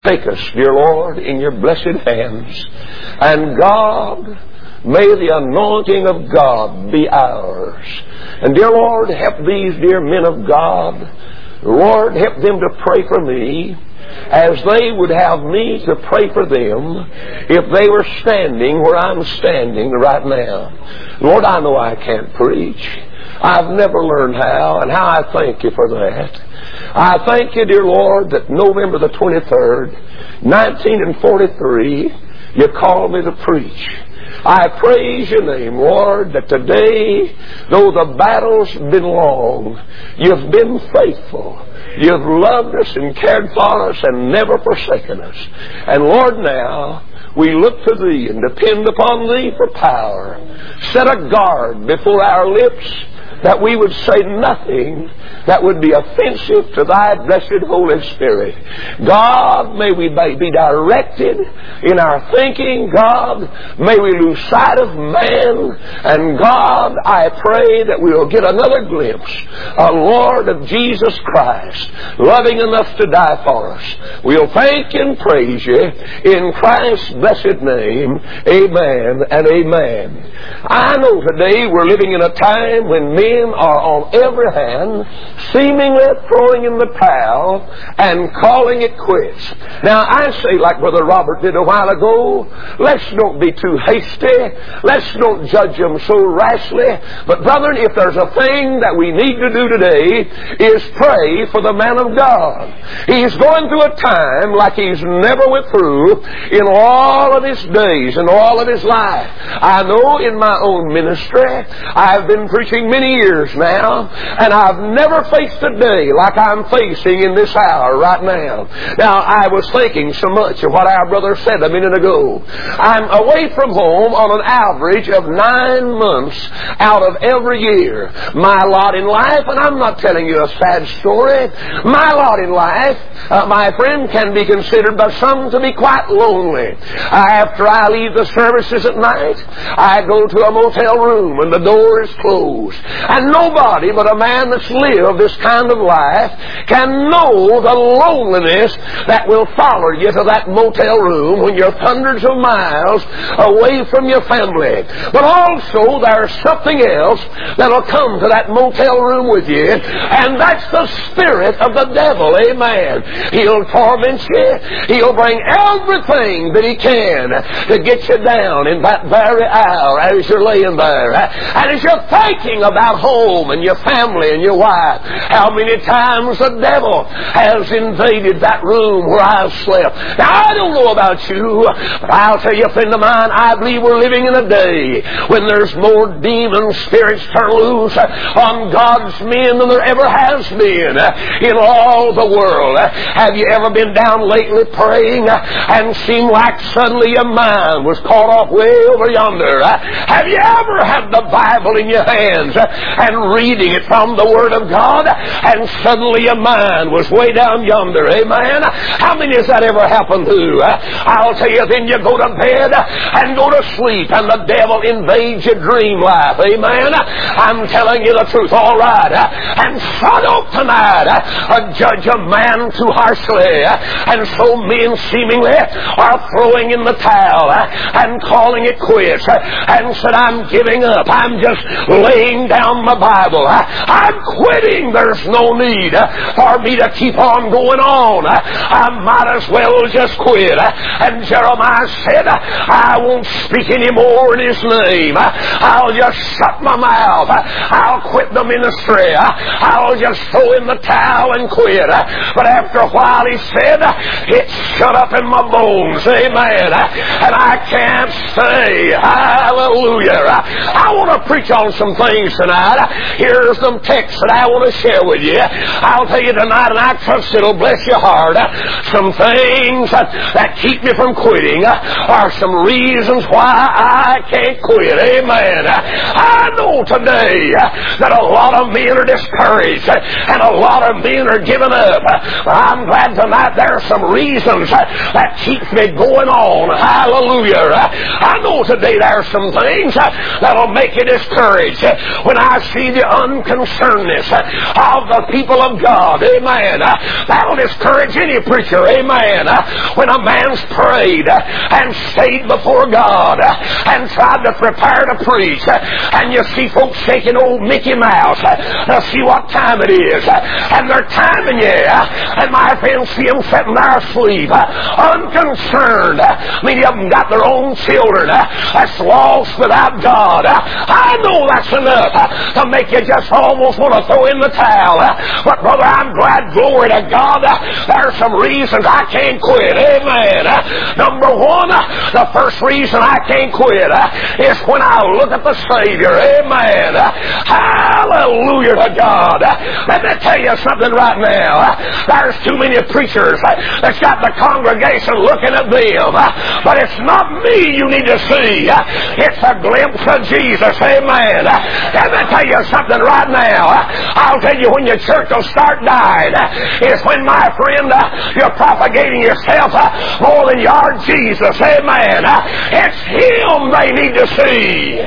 Take us, dear Lord, in your blessed hands. And God, may the anointing of God be ours. And dear Lord, help these dear men of God. Lord, help them to pray for me as they would have me to pray for them if they were standing where I'm standing right now. Lord, I know I can't preach. I've never learned how, and how I thank you for that. I thank you, dear Lord, that November the 23rd, 1943, you called me to preach. I praise your name, Lord, that today, though the battle's been long, you've been faithful. You've loved us and cared for us and never forsaken us. And Lord, now, we look to Thee and depend upon Thee for power. Set a guard before our lips that we would say nothing that would be offensive to Thy blessed Holy Spirit. God, may we be directed in our thinking. God, may we lose sight of man. And God, I pray that we will get another glimpse, Lord, of Jesus Christ, loving enough to die for us. We'll thank and praise you in Christ's blessed name. Amen and amen. I know today we're living in a time when men are on every hand seemingly throwing in the towel and calling it quits. Now I say, like Brother Robert did a while ago, let's don't be too hasty. Let's don't judge them so rashly. But brethren, if there's a thing that we need to do today is pray for the man of God. He's going through a time like he's never went through in all of his days and all of his life. I know in my own ministry I've been preaching many years now, and I've never faced a day like I'm facing in this hour right now. Now, I was thinking so much of what our brother said a minute ago. I'm away from home on an average of 9 months out of every year. My lot in life, and I'm not telling you a sad story, my lot in life, my friend, can be considered by some to be quite lonely. After I leave the services at night, I go to a motel room and the door is closed. And nobody but a man that's lived this kind of life can know the loneliness that will follow you to that motel room when you're hundreds of miles away from your family. But also there's something else that'll come to that motel room with you, and that's the spirit of the devil. Amen. He'll torment you. He'll bring everything that he can to get you down in that very hour as you're laying there. And as you're thinking about home and your family and your wife, how many times the devil has invaded that room where I've slept. Now, I don't know about you, but I'll tell you, a friend of mine, I believe we're living in a day when there's more demon spirits turned loose on God's men than there ever has been in all the world. Have you ever been down lately praying and seemed like suddenly your mind was caught off way over yonder? Have you ever had the Bible in your hands and reading it from the Word of God, and suddenly your mind was way down yonder? Amen. How many has that ever happened to? I'll tell you, then you go to bed and go to sleep, and the devil invades your dream life. Amen. I'm telling you the truth. All right. And so don't tonight judge a man too harshly. And so men seemingly are throwing in the towel and calling it quits and said, I'm giving up. I'm just laying down my Bible. I'm quitting. There's no need for me to keep on going on. I might as well just quit. And Jeremiah said, I won't speak anymore in His name. I'll just shut my mouth. I'll quit the ministry. I'll just throw in the towel and quit. But after a while he said, it's shut up in my bones. Amen. And I can't say hallelujah. I want to preach on some things tonight. Here's some texts that I want to share with you. I'll tell you tonight, and I trust it'll bless your heart, some things that keep me from quitting are some reasons why I can't quit. Amen. I know today that a lot of men are discouraged and a lot of men are giving up. But I'm glad tonight there are some reasons that keep me going on. Hallelujah. I know today there are some things that'll make you discouraged. When I I see the unconcernedness of the people of God, amen, that'll discourage any preacher, amen. When a man's prayed and stayed before God and tried to prepare to preach, and you see folks shaking old Mickey Mouse to see what time it is, and they're timing you, and my friends see them sitting there asleep, unconcerned. Many of them got their own children that's lost without God. I know that's enough to make you just almost want to throw in the towel. But brother, I'm glad, glory to God, there's some reasons I can't quit. Amen. Number one, the first reason I can't quit is when I look at the Savior. Amen. Hallelujah to God. Let me tell you something right now. There's too many preachers that's got the congregation looking at them. But it's not me you need to see. It's a glimpse of Jesus. Amen. Let me tell you something right now. I'll tell you when your church will start dying is when, my friend, you're propagating yourself more than you are Jesus. Amen. It's Him they need to see.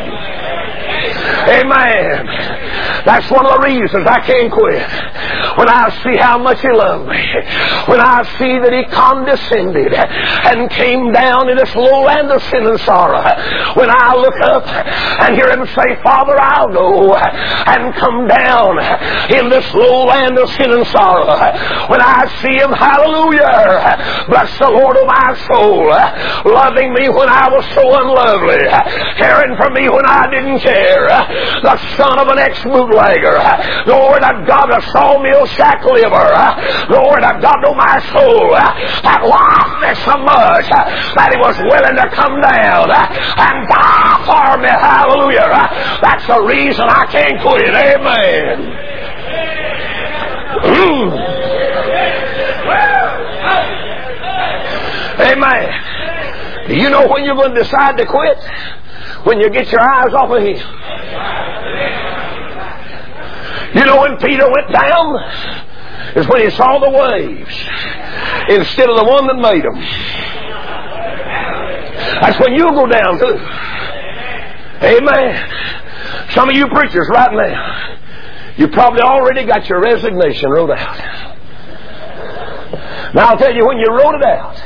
Amen. That's one of the reasons I can't quit. When I see how much He loved me, when I see that He condescended and came down in this low land of sin and sorrow, when I look up and hear Him say, Father, I'll go and come down in this low land of sin and sorrow, when I see Him, hallelujah, bless the Lord of my soul, loving me when I was so unlovely, caring for me when I didn't care, the son of an ex-bootlegger, Lord, I've got a sawmill shack liver, Lord, I've got to my soul that loved me so much that He was willing to come down and die for me. Hallelujah. That's the reason I can't quit. Amen. Amen. Do you know when you're going to decide to quit? When you get your eyes off of Him. You know when Peter went down is when he saw the waves instead of the one that made them. That's when you'll go down too. Amen. Some of you preachers right now, you probably already got your resignation wrote out. Now I'll tell you, when you wrote it out,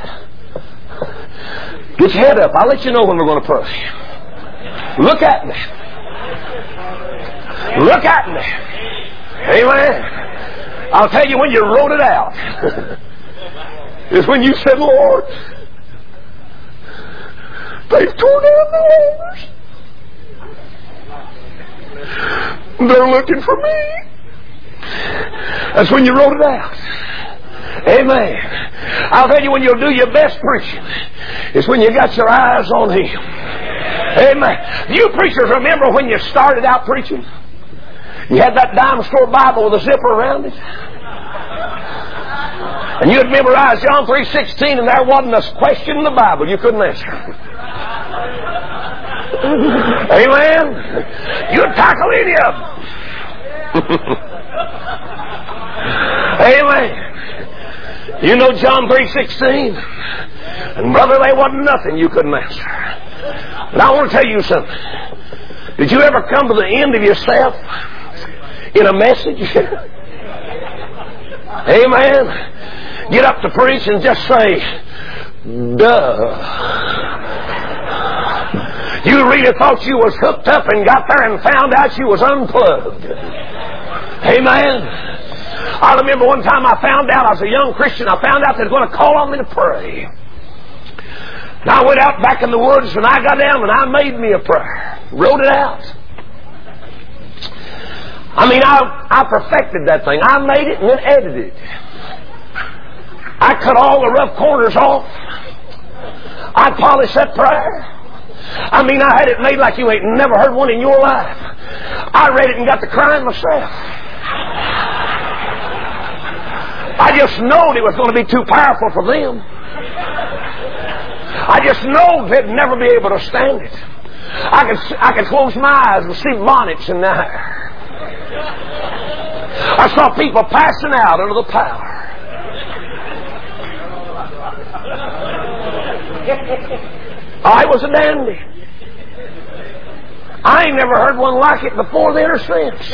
get your head up. I'll let you know when we're going to pray. Look at me. Look at me. Amen. I'll tell you, when you wrote it out is when you said, Lord, they've torn down the walls. They're looking for me. That's when you wrote it out. Amen. I'll tell you, when you'll do your best preaching is when you got your eyes on Him. Amen. You preachers remember when you started out preaching? You had that dime store Bible with a zipper around it. And you'd memorize John 3:16, and there wasn't a question in the Bible you couldn't answer. Amen. You'd tackle any of them. Amen. You know John 3:16? And brother, there wasn't nothing you couldn't answer. But I want to tell you something. Did you ever come to the end of yourself in a message? Amen. Get up to preach and just say, duh. You really thought you was hooked up and got there and found out you was unplugged. Amen. I remember one time I found out, I was a young Christian, I found out they were going to call on me to pray. And I went out back in the woods and I got down and I made me a prayer. Wrote it out. I mean, I perfected that thing. I made it and then edited it. I cut all the rough corners off. I polished that prayer. I mean, I had it made like you ain't never heard one in your life. I read it and got to crying myself. I just knowed it was going to be too powerful for them. I just know they'd never be able to stand it. I could close my eyes and see bonnets in there. I saw people passing out under the power. I was a dandy. I ain't never heard one like it before then or since.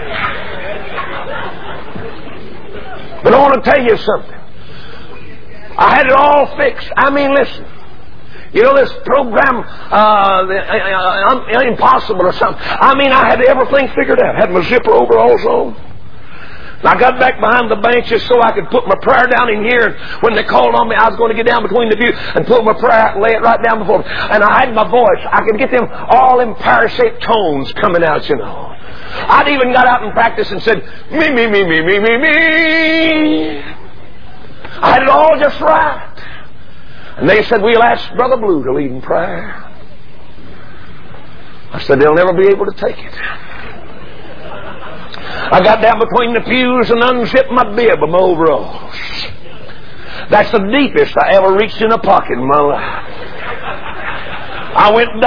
But I want to tell you something. I had it all fixed. I mean, listen. You know this program, Impossible or something. I mean, I had everything figured out. Had my zipper overalls on. And I got back behind the benches so I could put my prayer down in here. And when they called on me, I was going to get down between the pews and put my prayer out and lay it right down before me. And I had my voice. I could get them all in pear-shaped tones coming out, you know. I'd even got out and practiced and said, me, me, me, me, me, me, me. I had it all just right. And they said, we'll ask Brother Blue to lead in prayer. I said, they'll never be able to take it. I got down between the pews and unzipped my bib of my overalls. That's the deepest I ever reached in a pocket in my life. I went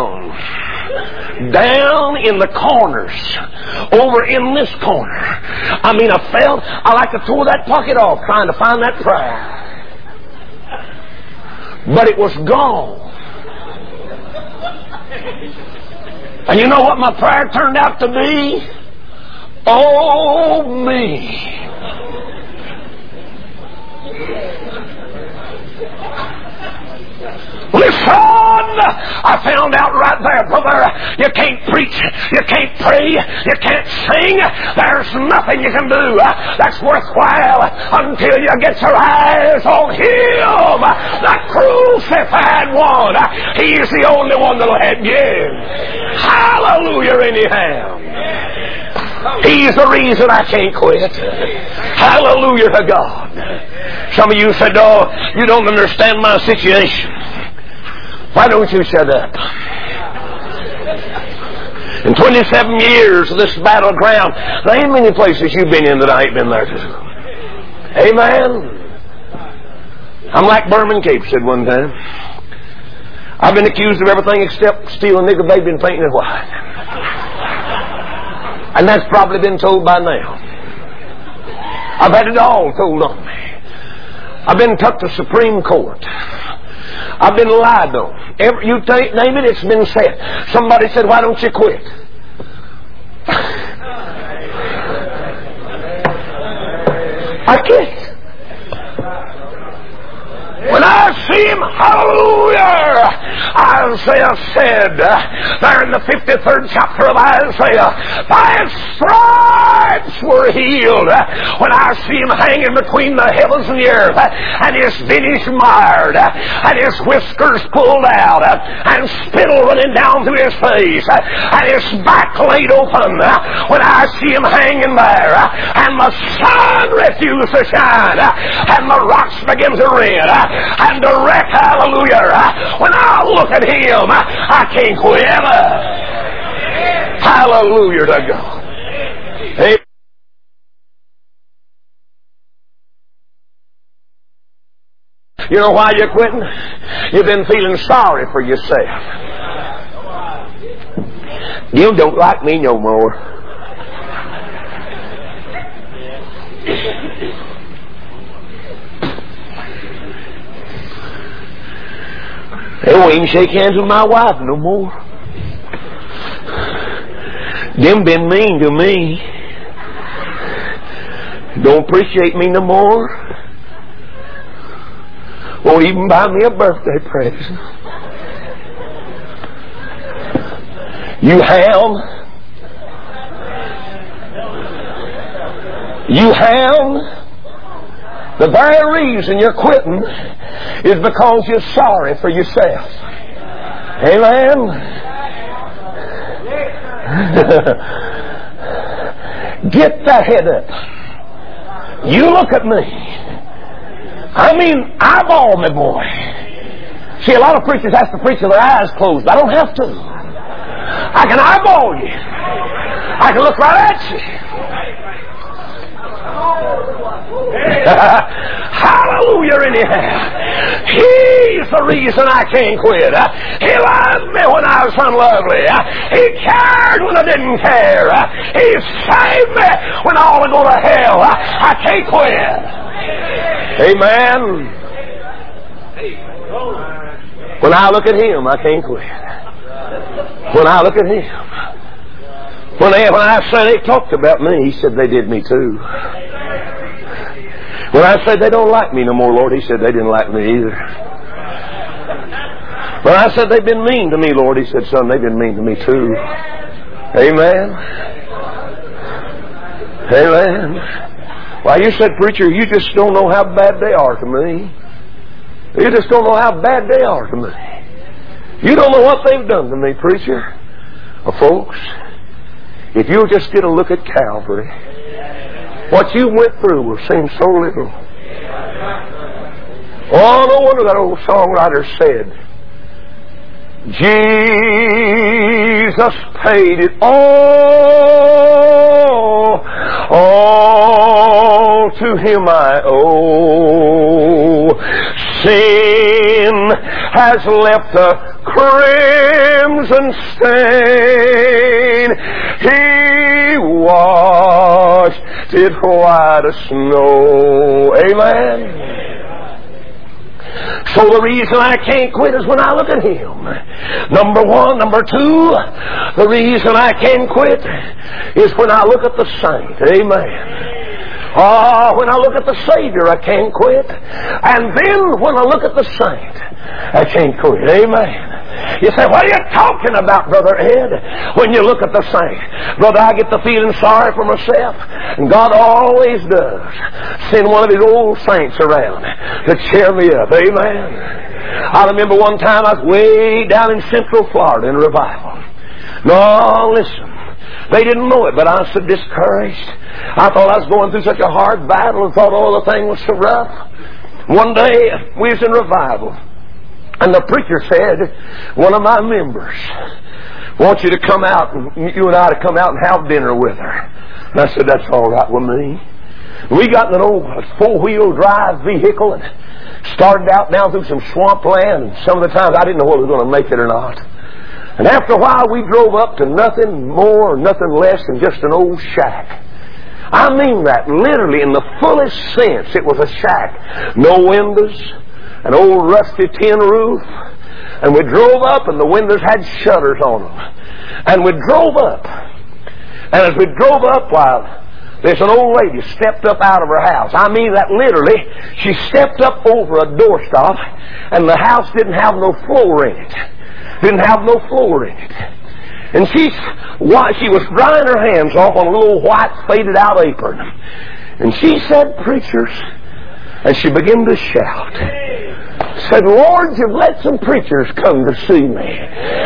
down in the corners, over in this corner. I mean, I like to tore that pocket off trying to find that prayer. But it was gone. And you know what my prayer turned out to be? Oh, me. Listen, I found out right there, brother, you can't preach, you can't pray, you can't sing. There's nothing you can do that's worthwhile until you get your eyes on Him, the crucified one. He's the only one that'll help you. Hallelujah, anyhow. He's the reason I can't quit. Hallelujah to God. Some of you said, oh, you don't understand my situation. Why don't you shut up? In 27 years of this battleground, there ain't many places you've been in that I ain't been there too. Amen? I'm like Berman Cape said one time. I've been accused of everything except stealing nigger baby and painting it white. And that's probably been told by now. I've had it all told on me. I've been took to Supreme Court. I've been lied on. You name it, it's been said. Somebody said, why don't you quit? I can't. When I see Him, hallelujah, Isaiah said, there in the 53rd chapter of Isaiah, thy stripes were healed. When I see Him hanging between the heavens and the earth, and His vintage mired, and His whiskers pulled out, and spittle running down through His face, and His back laid open, when I see Him hanging there, and the sun refused to shine, and the rocks begin to red, and direct, hallelujah. When I look at Him, I can't quit. Hallelujah to God. Hey. You know why you're quitting? You've been feeling sorry for yourself. You don't like me no more. They won't even shake hands with my wife no more. Them been mean to me. Don't appreciate me no more. Won't even buy me a birthday present. You ham. The very reason you're quitting is because you're sorry for yourself. Amen? Get that head up. You look at me. I mean, eyeball me, boy. See, a lot of preachers have to preach with their eyes closed. I don't have to. I can eyeball you. I can look right at you. Hallelujah, anyhow. He's the reason I can't quit. He loved me when I was unlovely. He cared when I didn't care. He saved me when I want to go to hell. I can't quit. Amen. When I look at Him, I can't quit. When I look at him. When I say they talked about me, he said they did me too. When I said they don't like me no more, Lord, he said they didn't like me either. When I said they've been mean to me, Lord, he said, son, they've been mean to me too. Amen. Amen. Why, you said, preacher, you just don't know how bad they are to me. You just don't know how bad they are to me. You don't know what they've done to me, preacher. Well, folks, if you'll just get a look at Calvary, what you went through will seem so little. Oh, no wonder that old songwriter said, Jesus paid it all to Him I owe. Sin has left a crimson stain. He washed it white as snow. Amen. So the reason I can't quit is when I look at Him. Number one. Number two, the reason I can't quit is when I look at the saint. Amen. When I look at the Savior, I can't quit. And then when I look at the saint, I can't quit. Amen. You say, what are you talking about, Brother Ed, when you look at the saint? Brother, I get the feeling sorry for myself. And God always does send one of His old saints around to cheer me up. Amen. I remember one time I was way down in Central Florida in revival. No, listen. They didn't know it, but I was so discouraged. I thought I was going through such a hard battle and thought all the thing was so rough. One day, we was in revival. And the preacher said, one of my members wants you to come out, and you and I to come out and have dinner with her. And I said, that's all right with me. We got in an old four-wheel drive vehicle and started out down through some swampland. And some of the times I didn't know whether we were going to make it or not. And after a while we drove up to nothing more, nothing less than just an old shack. I mean that literally in the fullest sense. It was a shack. No windows, an old rusty tin roof. And we drove up and the windows had shutters on them. And we drove up. And as we drove up, there's an old lady stepped up out of her house. I mean that literally. She stepped up over a doorstop and the house didn't have no floor in it. Didn't have no floor in it. And she was drying her hands off on a little white faded out apron. And she said, preachers, and she began to shout, said, Lord, you've let some preachers come to see me.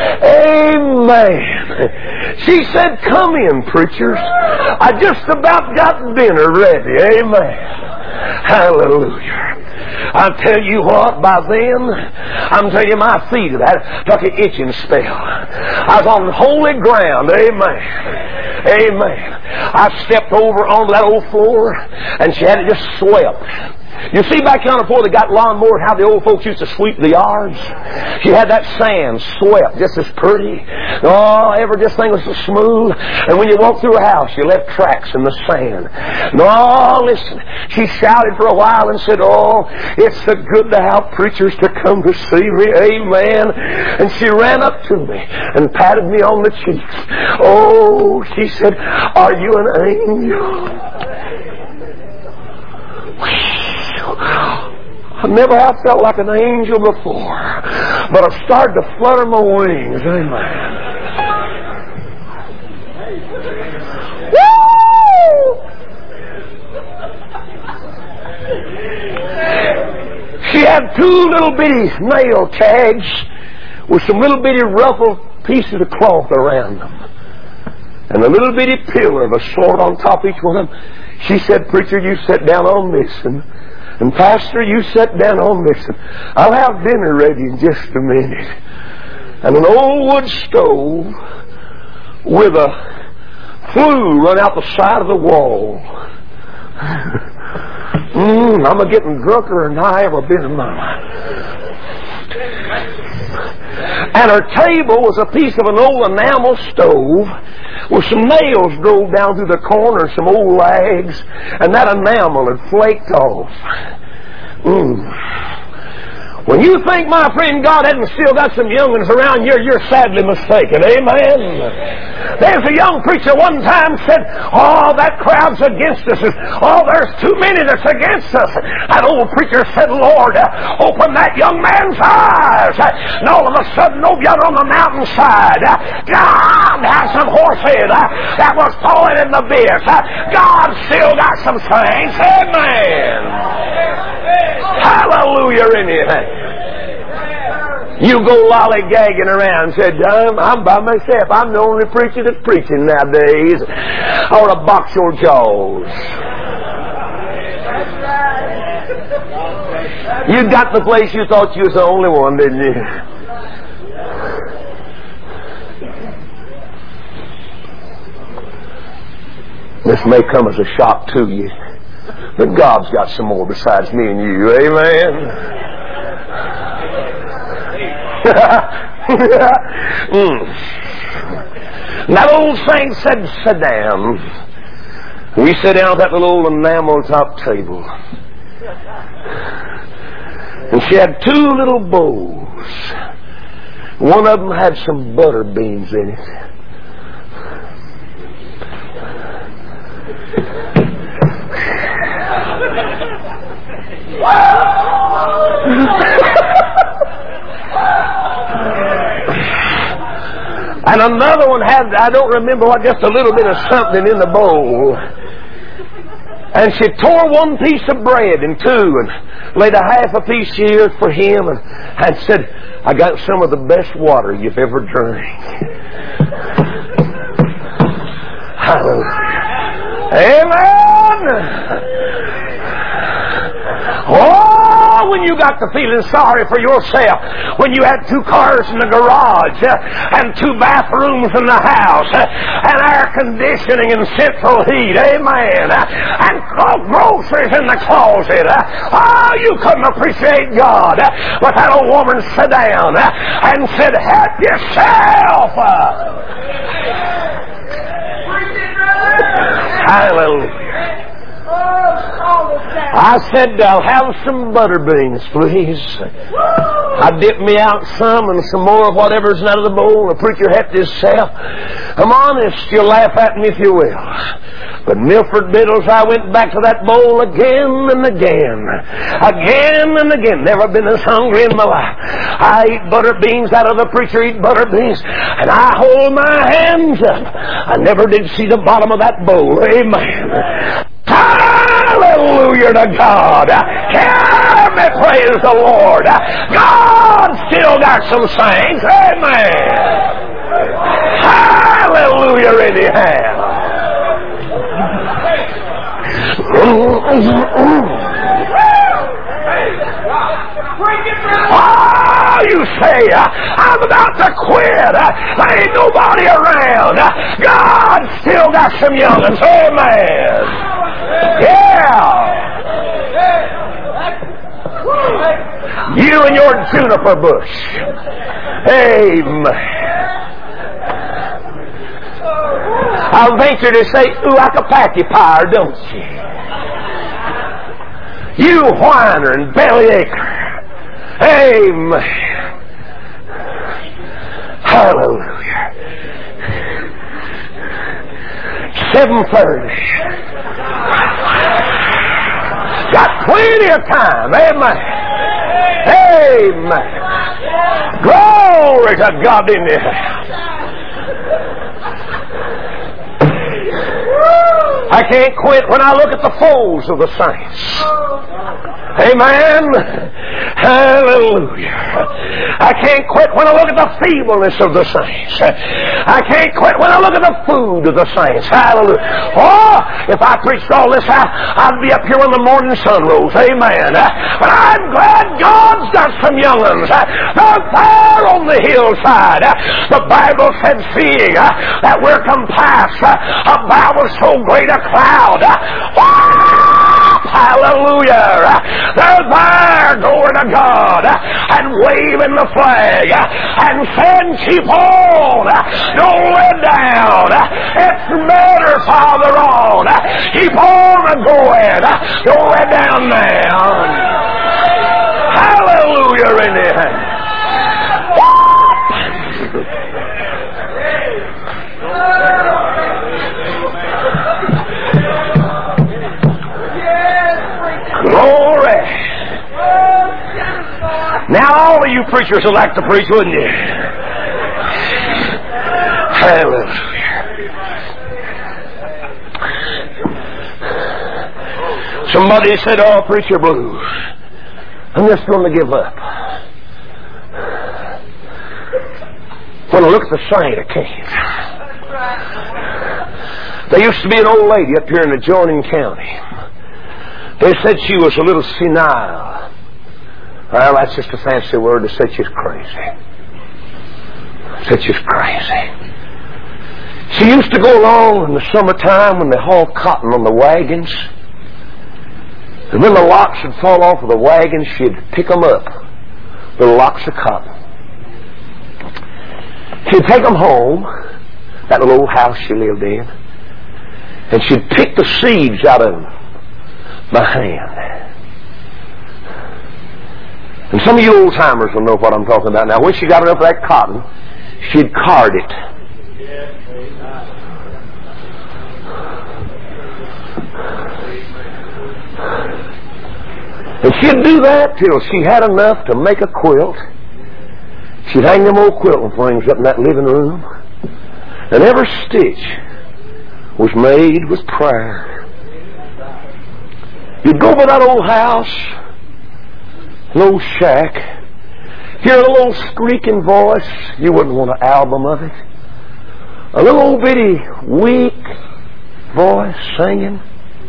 Amen. She said, come in, preachers. I just about got dinner ready. Amen. Hallelujah. I tell you what, by then, I'm telling you, my feet of that took an itching spell. I was on holy ground. Amen. Amen. I stepped over onto that old floor, and she had it just swept. You see back yonder before they got lawnmowers, how the old folks used to sweep the yards? She had that sand swept just as pretty. Oh, this thing was so smooth. And when you walked through a house, you left tracks in the sand. No, listen. She shouted for a while and said, oh, it's so good to have preachers to come to see me. Amen. And she ran up to me and patted me on the cheeks. Oh, she said, are you an angel? I never have felt like an angel before, but I've started to flutter my wings. Amen. Woo! She had two little bitty nail tags with some little bitty ruffled pieces of cloth around them, and a little bitty pillar of a sword on top of each one of them. She said, preacher, you sit down on this, and pastor, you sit down on this, and I'll have dinner ready in just a minute. And an old wood stove with a flue run out the side of the wall. I'm a-getting drunker than I ever been in my life. And her table was a piece of an old enamel stove with some nails drove down through the corner, some old lags, and that enamel had flaked off. When you think, my friend, God hadn't still got some young'uns around here, you're sadly mistaken. Amen. There's a young preacher one time said, oh, that crowd's against us. Oh, there's too many that's against us. That old preacher said, Lord, open that young man's eyes. And all of a sudden, over yonder on the mountainside, God has some horsehead that was pulling in the bits. God still got some saints. Amen. Hallelujah, anything. You go lollygagging around and said, I'm by myself. I'm the only preacher that's preaching nowadays. I ought to box your jaws. You got the place you thought you was the only one, didn't you? This may come as a shock to you, but God's got some more besides me and you. Amen. That old saint said, sit down. We sat down at that little old enamel top table. And she had two little bowls. One of them had some butter beans in it. And another one had, I don't remember what, just a little bit of something in the bowl. And she tore one piece of bread in two and laid a half a piece here for him and said, I got some of the best water you've ever drank. Hallelujah. Amen. Oh, when you got to feeling sorry for yourself, when you had two cars in the garage and two bathrooms in the house and air conditioning and central heat, amen, and groceries in the closet, oh, you couldn't appreciate God. But that old woman sat down and said, help yourself. Hallelujah. I said, I'll have some butter beans, please. I dipped me out some and some more of whatever's out of the bowl. The preacher helped himself. I'm honest, you'll laugh at me if you will. But Milford Biddles, I went back to that bowl again and again. Again and again. Never been as hungry in my life. I eat butter beans out of the preacher eat butter beans. And I hold my hands up. I never did see the bottom of that bowl. Amen. Hallelujah to God. Hear me praise the Lord. God still got some saints. Amen. Hallelujah anyhow. Oh, you say, I'm about to quit. There ain't nobody around. God still got some young'uns. Amen. Yeah. You and your juniper bush. Amen. I'll venture to say, ooh, like a pacifier, don't you? You whiner and bellyacher. Amen. Hallelujah. 7:30. Got plenty of time. Amen. Amen. Glory to God in the house. I can't quit when I look at the foes of the saints. Amen. Hallelujah. I can't quit when I look at the feebleness of the saints. I can't quit when I look at the food of the saints. Hallelujah. Oh, if I preached all this, I'd be up here when the morning sun rose. Amen. But I'm glad God's got some young'uns. They're there on the hillside. The Bible said, seeing that we're compassed about with so great a cloud. Hallelujah. They're there, glory to God, and waving the flag and saying, keep on. Don't let down. It's better farther on. Keep on going. Don't let down now. Hallelujah. Hallelujah in the hand. Glory. Now all of you preachers will like to preach, wouldn't you? Hallelujah. Somebody said, "Oh, preacher blue, I'm just going to give up." When I look at the sight, I can't. There used to be an old lady up here in adjoining county. They said she was a little senile. Well, that's just a fancy word to say she's crazy. Said she's crazy. She used to go along in the summertime when they haul cotton on the wagons. And when the locks would fall off of the wagons, she'd pick them up, little locks of cotton. She'd take them home, that little old house she lived in, and she'd pick the seeds out of them by hand. And some of you old-timers will know what I'm talking about. Now, when she got enough of that cotton, she'd card it. And she'd do that till she had enough to make a quilt. She'd hang them old quilting things up in that living room. And every stitch was made with prayer. You'd go by that old house, an old shack, hear a little old squeaking voice. You wouldn't want an album of it. A little old bitty, weak voice singing.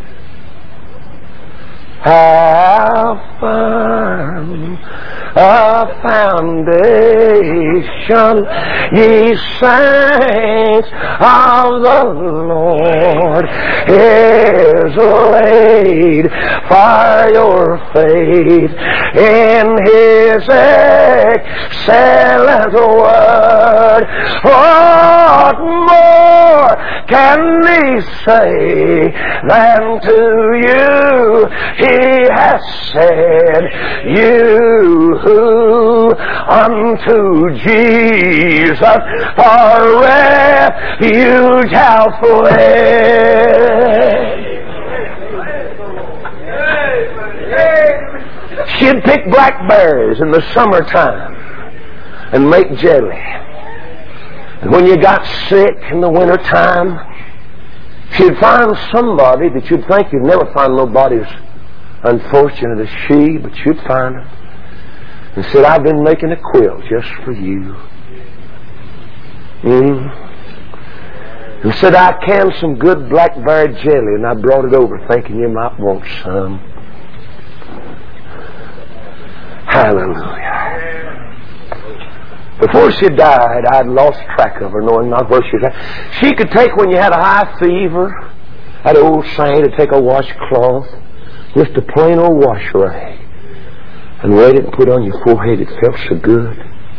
How firm a foundation, ye saints of the Lord, is laid for your faith in His excellent word. What more can He say than to you He has said, you who unto Jesus for refuge have fled. She'd pick blackberries in the summertime and make jelly. And when you got sick in the wintertime, she'd find somebody that you'd think you'd never find nobody as unfortunate as she, but you'd find her and said, "I've been making a quilt just for you." And said, "I canned some good blackberry jelly and I brought it over thinking you might want some." Hallelujah. Before she died, I'd lost track of her, knowing not where she was at. She could take, when you had a high fever, that old saint would take a washcloth, just a plain old wash rag, and wet it and put it on your forehead. It felt so good.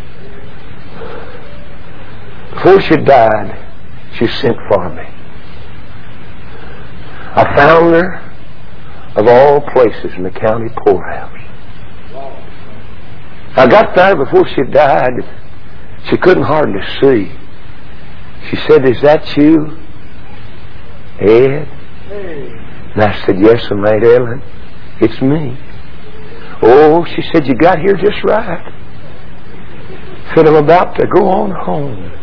Before she died, she sent for me. I found her, of all places, in the county poorhouse. I got there before she died. She couldn't hardly see. She said, "Is that you, Ed?" And I said, "Yes, Aunt Ellen, it's me." "Oh," she said, "you got here just right." I said, "I'm about to go on home."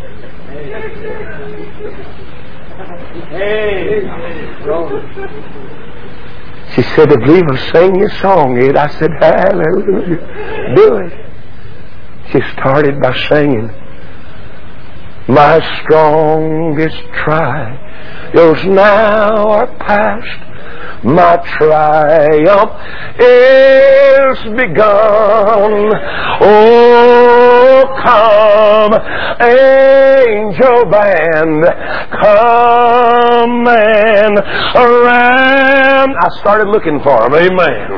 She said, "I believe I'll sing your song, Ed." I said, "Hallelujah. Do it." She started by singing, "My strongest trials now are past, my triumph is begun. Oh, come, angel band, come and around." I started looking for him. Amen.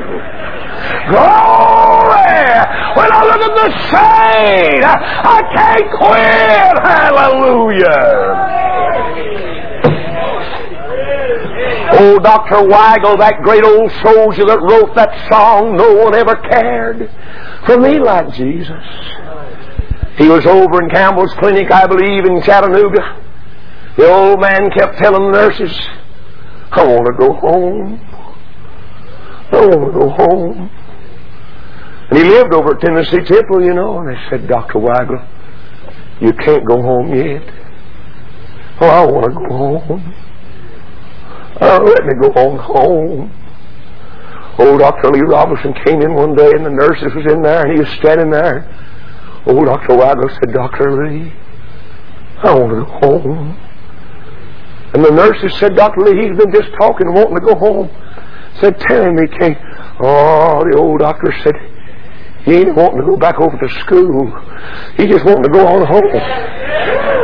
Glory! When I look at the saint, I can't quit. Hallelujah. Oh, Dr. Weigel, that great old soldier that wrote that song, no one ever cared for me like Jesus. He was over in Campbell's Clinic, I believe, in Chattanooga. The old man kept telling the nurses, I want to go home. I want to go home. And he lived over at Tennessee Temple, you know, and they said, Dr. Weigel, you can't go home yet. Oh, I want to go home. Oh, let me go on home. Old Dr. Lee Robinson came in one day and the nurses was in there and he was standing there. Old Dr. Weigel said, Dr. Lee, I want to go home. And the nurses said, Dr. Lee, he's been just talking and wanting to go home. Said, tell him he can't. Oh, the old doctor said, he ain't wanting to go back over to school. He just wanting to go on home.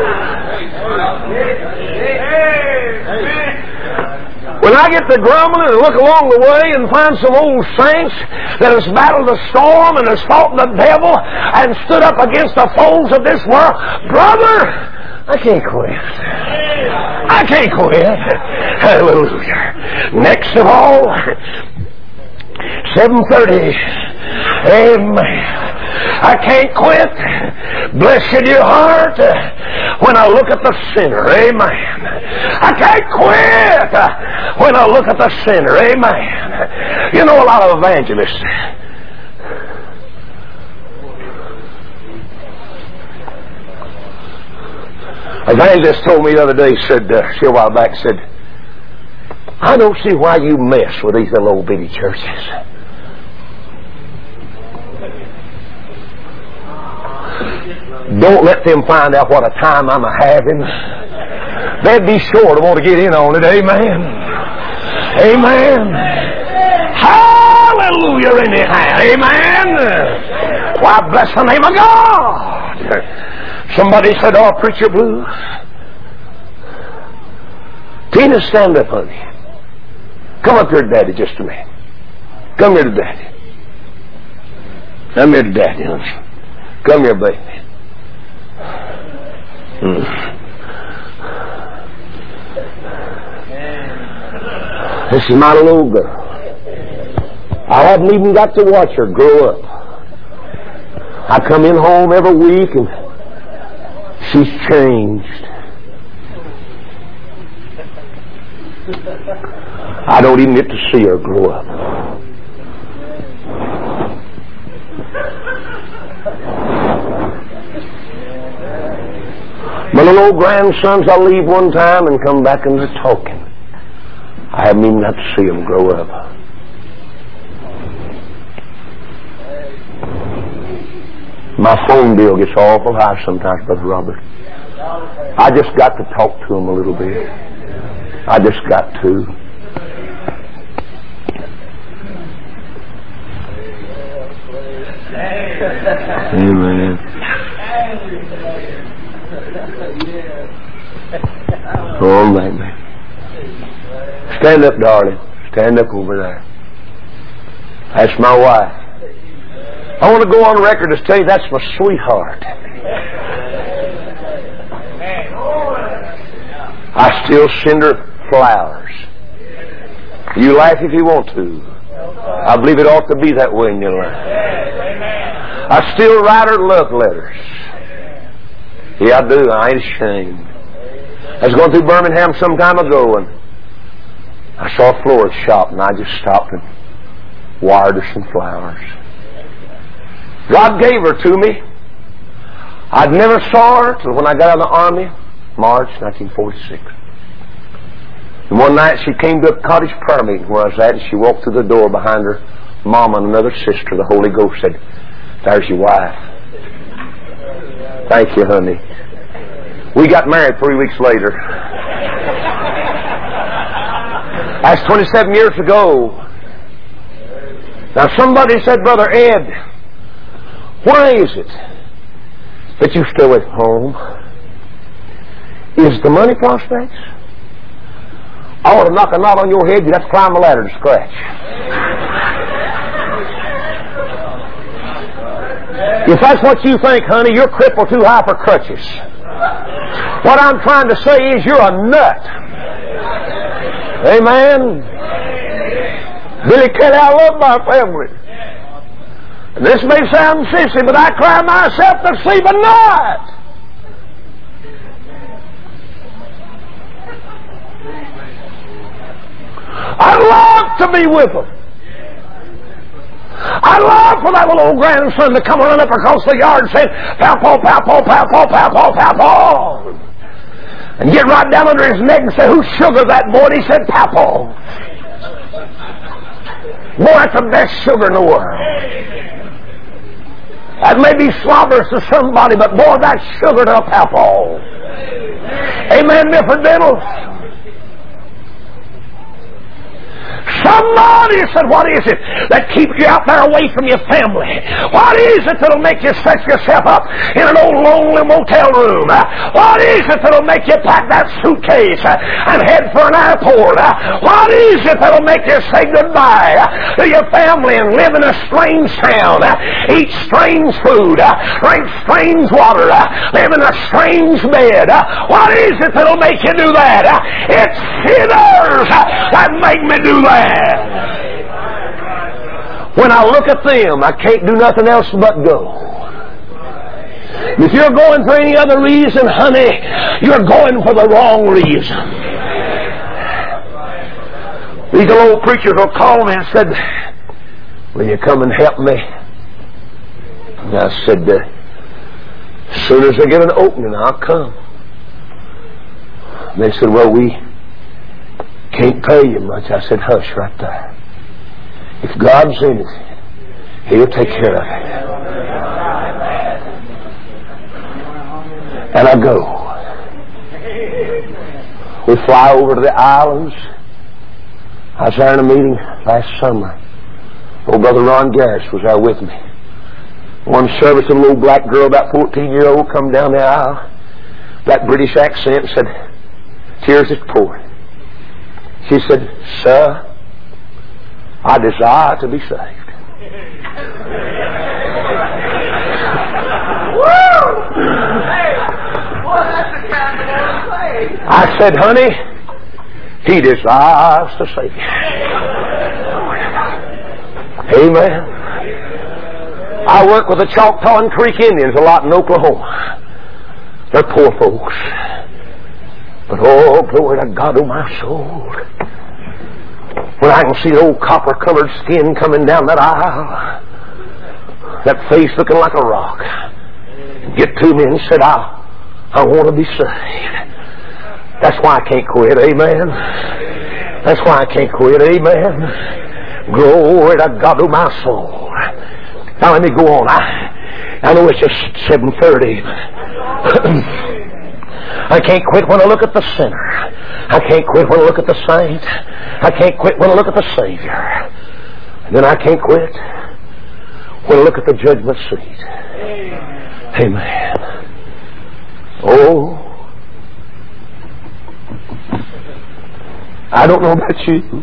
When I get to grumbling and look along the way and find some old saints that has battled the storm and has fought the devil and stood up against the foes of this world, brother, I can't quit. I can't quit. Hallelujah. Next of all, 7:30. Amen. I can't quit. Blessed your heart when I look at the sinner. Amen. I can't quit when I look at the sinner. Amen. You know, a lot of evangelists, evangelist told me the other day, said, a while back, said, I don't see why you mess with these little old bitty churches. Don't let them find out what a time I'm a-having. They'd be sure to want to get in on it. Amen. Amen. Hallelujah anyhow. Amen. Why, bless the name of God. Somebody said, oh, Preacher Blue. Tina, stand up, honey. Come up here to Daddy just a minute. Come here to Daddy. Come here to Daddy, honey. Come here, baby. This is my little girl. I haven't even got to watch her grow up. I come in home every week and she's changed. I don't even get to see her grow up. My little old grandsons, I'll leave one time and come back and they're talking. I haven't even got to see them grow up. My phone bill gets awful high sometimes, Brother Robert. I just got to talk to them a little bit. I just got to. Amen. Oh, man. Stand up, darling. Stand up over there. That's my wife. I want to go on record to tell you that's my sweetheart. I still send her flowers. You laugh if you want to. I believe it ought to be that way in your life. I still write her love letters. Yeah, I do. I ain't ashamed. I was going through Birmingham some time ago and I saw a florist shop and I just stopped and wired her some flowers. God gave her to me. I'd never saw her till when I got out of the Army, March 1946. And one night she came to a cottage prayer meeting where I was at and she walked through the door behind her mama and another sister. The Holy Ghost said, there's your wife. Thank you, honey. We got married 3 weeks later. That's 27 years ago. Now somebody said, Brother Ed, why is it that you stay at home? Is the money prospects? I ought to knock a knot on your head. You'd have to climb a ladder to scratch. If that's what you think, honey, you're crippled too high for crutches. What I'm trying to say is you're a nut. Amen. Billy Kelly, I love my family. And this may sound sissy, but I cry myself to sleep at night. I'd love to be with them. I'd love for that little old grandson to come running up across the yard saying, "Pawpaw, pawpaw, pawpaw, pawpaw, pawpaw," and get right down under his neck and say, "Who sugared that boy?" And he said, "Pawpaw." Boy, that's the best sugar in the world. That may be slobbers to somebody, but boy, that's sugar to a pawpaw. Amen, Different Dentals. Somebody said, "What is it that keeps you out there away from your family? What is it that'll make you set yourself up in an old lonely motel room? What is it that'll make you pack that suitcase and head for an airport? What is it that'll make you say goodbye to your family and live in a strange town, eat strange food, drink strange water, live in a strange bed? What is it that'll make you do that? It's sinners that make me do that. When I look at them, I can't do nothing else but go. If you're going for any other reason, honey, you're going for the wrong reason. These old preachers will call me and said, "Will you come and help me?" And I said, "As soon as I get an opening, I'll come." And they said, "Well, we can't pay you much." I said, "Hush right there. If God's in it, He'll take care of it." And I go. We fly over to the islands. I was there in a meeting last summer. Old Brother Ron Garris was there with me. One service, a little black girl, about 14-year-old, come down the aisle. That British accent, said, tears is pouring. She said, "Sir, I desire to be saved." I said, "Honey, He desires to save you." Amen. I work with the Choctaw and Creek Indians a lot in Oklahoma. They're poor folks. But oh, glory to God, oh my soul. When I can see the old copper-colored skin coming down that aisle, that face looking like a rock, get to me and said, I want to be saved. That's why I can't quit, amen. That's why I can't quit, amen. Glory to God, oh my soul. Now let me go on. I know it's just 7:30. I can't quit when I look at the sinner. I can't quit when I look at the saint. I can't quit when I look at the Savior. And then I can't quit when I look at the judgment seat. Amen. Oh, I don't know about you,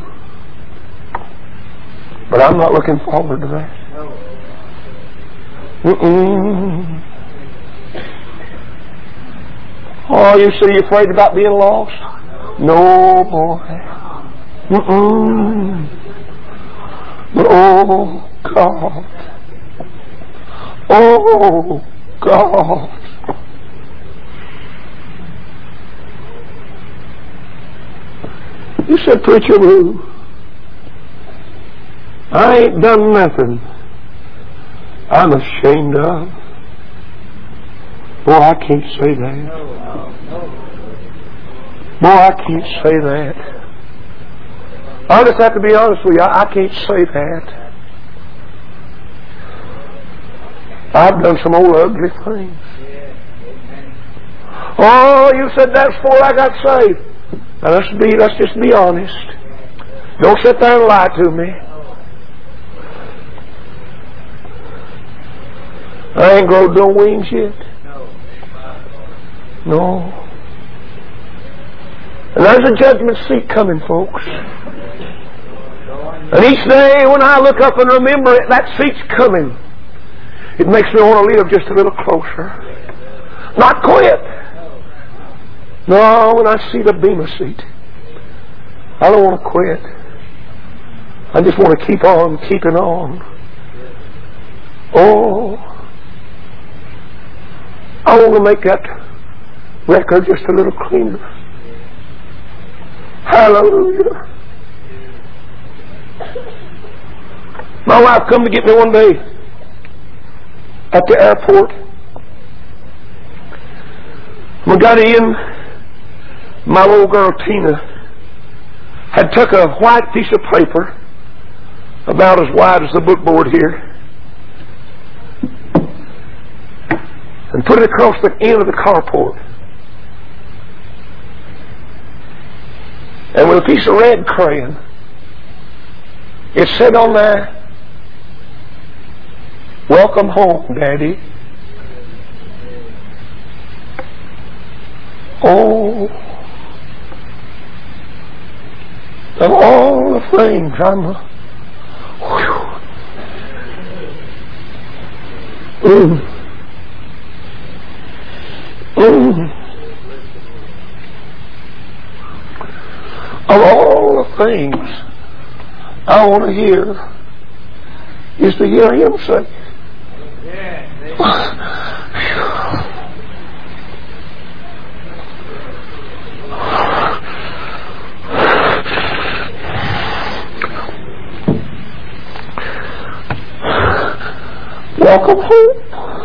but I'm not looking forward to that. Oh, you say you're afraid about being lost? No, boy. But oh, God. Oh, God. You said, "Preacher Lou, I ain't done nothing I'm ashamed of." Boy, I can't say that. Boy, I can't say that. I just have to be honest with you. I can't say that. I've done some old ugly things. Oh, you said that's before I got saved. Now let's just be honest. Don't sit there and lie to me. I ain't grown no wings yet. No. And there's a judgment seat coming, folks. And each day when I look up and remember it, that seat's coming, it makes me want to live just a little closer. Not quit. No, when I see the bema seat, I don't want to quit. I just want to keep on keeping on. Oh, I want to make that record just a little cleaner. Hallelujah. My wife come to get me one day at the airport. We got in. My little girl Tina had took a white piece of paper about as wide as the bookboard here and put it across the end of the carport. And with a piece of red crayon, it said on there, "Welcome home, Daddy." Oh, of all the things of all the things I want to hear is to hear Him say, "Welcome home."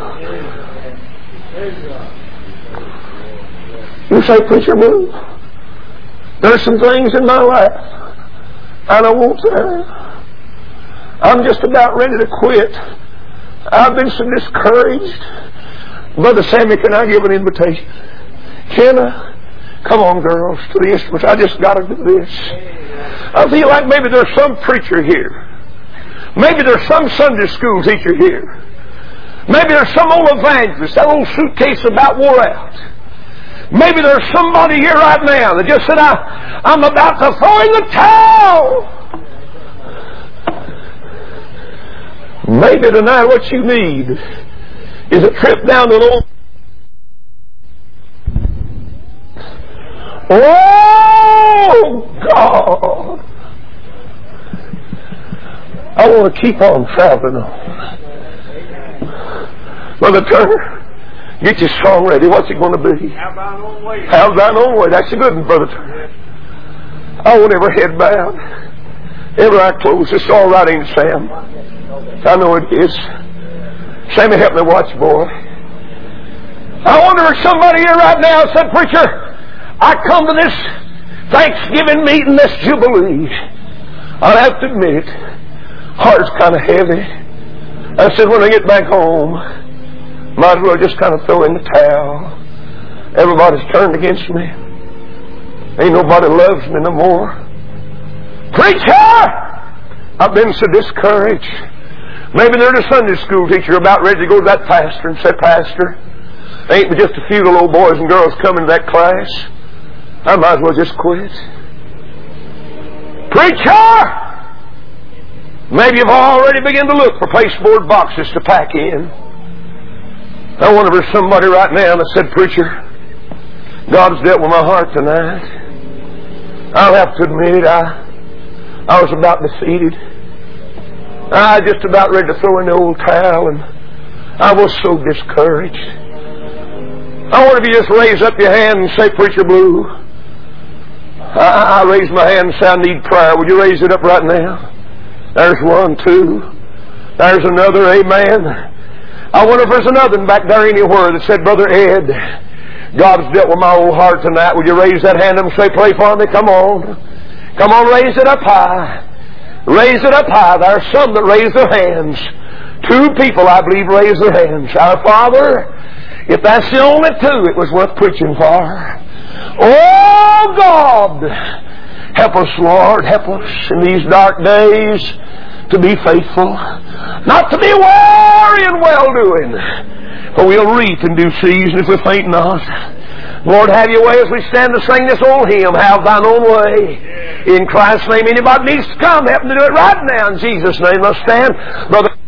You say, "Preacher Blue, there's some things in my life I don't want to have. I'm just about ready to quit. I've been so discouraged." Brother Sammy, can I give an invitation? Can I? Come on, girls, to the instruments. I just got to do this. I feel like maybe there's some preacher here. Maybe there's some Sunday school teacher here. Maybe there's some old evangelist, that old suitcase about wore out. Maybe there's somebody here right now that just said, I'm about to throw in the towel. Maybe tonight what you need is a trip down to the old... Oh, God! I want to keep on traveling on. Brother Turner, get your song ready. What's it going to be? Have thine own way. Have thine own way. That's a good one, Brother Turner. I want every head bowed, every eye closed. It's all right, ain't it, Sam? I know it is. Sammy, help me watch, boy. I wonder if somebody here right now said, "Preacher, I come to this Thanksgiving meeting, this Jubilee. I'll have to admit it. Heart's kind of heavy. I said, when I get back home, might as well just kind of throw in the towel. Everybody's turned against me. Ain't nobody loves me no more. Preacher! I've been so discouraged." Maybe there's a Sunday school teacher about ready to go to that pastor and say, "Pastor, ain't but just a few little boys and girls coming to that class. I might as well just quit." Preacher! Maybe you've already begun to look for pasteboard boxes to pack in. I wonder if there's somebody right now that said, "Preacher, God's dealt with my heart tonight. I'll have to admit it, I was about defeated. I just about ready to throw in the old towel, and I was so discouraged." I wonder if you just raise up your hand and say, "Preacher Blue, I raise my hand and say I need prayer." Would you raise it up right now? There's one, two. There's another, amen. I wonder if there's another one back there anywhere that said, "Brother Ed, God's dealt with my old heart tonight." Would you raise that hand and say, "Pray for me"? Come on. Come on, raise it up high. Raise it up high. There's some that raise their hands. Two people, I believe, raise their hands. Our Father, if that's the only two, it was worth preaching for. Oh, God, help us, Lord. Help us in these dark days to be faithful, not to be weary in well-doing, for we'll reap in due season if we faint not. Lord, have your way as we stand to sing this old hymn, "Have thine own way." In Christ's name, anybody needs to come, help them to do it right now. In Jesus' name, let's stand. Brother.